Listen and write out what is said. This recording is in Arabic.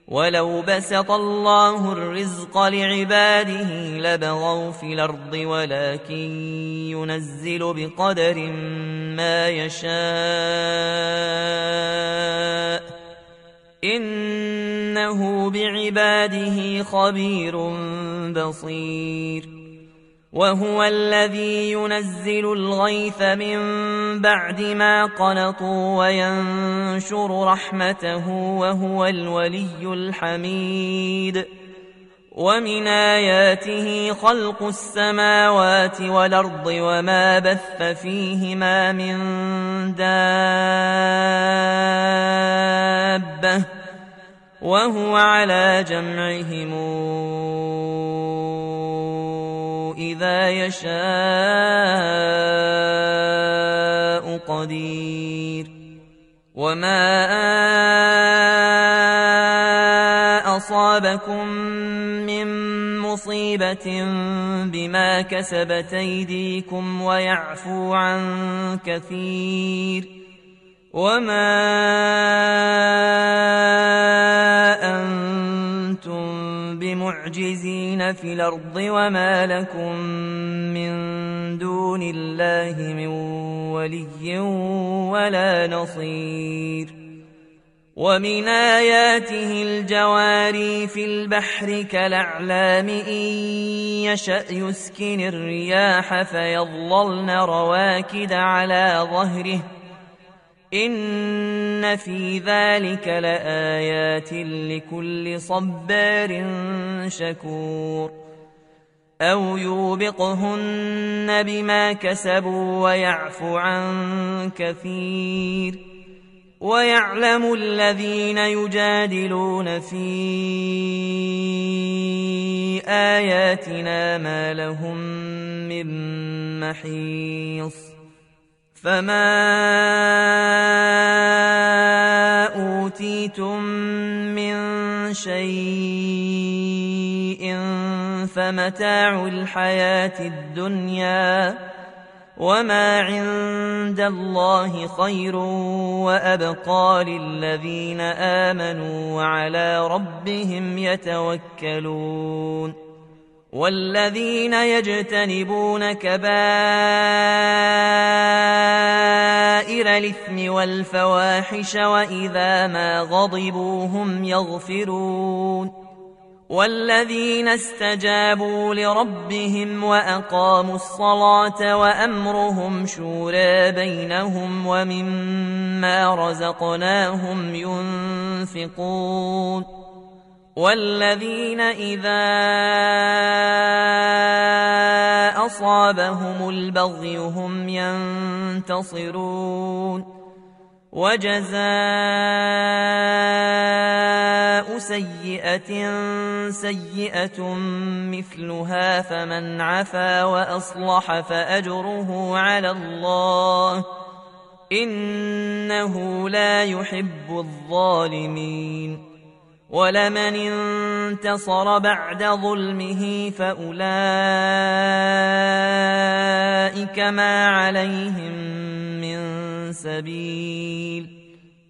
ولو بسط الله الرزق لعباده لبغوا في الأرض ولكن ينزل بقدر ما يشاء إنه بعباده خبير بصير وهو الذي ينزل الغيث من بعد ما قنطوا وينشر رحمته وهو الولي الحميد ومن آياته خلق السماوات والأرض وما بث فيهما من دابة وهو على جمعهم إذا يشاء قدير وما أصابكم من مصيبة بما كسبت أيديكم ويعفو عن كثير وما أنتم بمعجزين في الأرض وما لكم من دون الله من ولي ولا نصير ومن آياته الجواري في البحر كالأعلام إن يشأ يسكن الرياح فيظللن رواكد على ظهره إن في ذلك لآيات لكل صبار شكور أو يوبقهن بما كسبوا ويعفو عن كثير ويعلم الذين يجادلون في آياتنا ما لهم من محيص فما أوتيتم من شيء فمتاع الحياة الدنيا وما عند الله خير وأبقى للذين آمنوا وعلى ربهم يتوكلون والذين يجتنبون كبائر الإثم والفواحش وإذا ما غضبوا هم يغفرون والذين استجابوا لربهم وأقاموا الصلاة وأمرهم شورى بينهم ومما رزقناهم ينفقون والذين إذا أصابهم البغي هم ينتصرون وجزاء سيئة سيئة مثلها فمن عفا وأصلح فأجره على الله إنه لا يحب الظالمين ولمن انتصر بعد ظلمه فأولئك ما عليهم من سبيل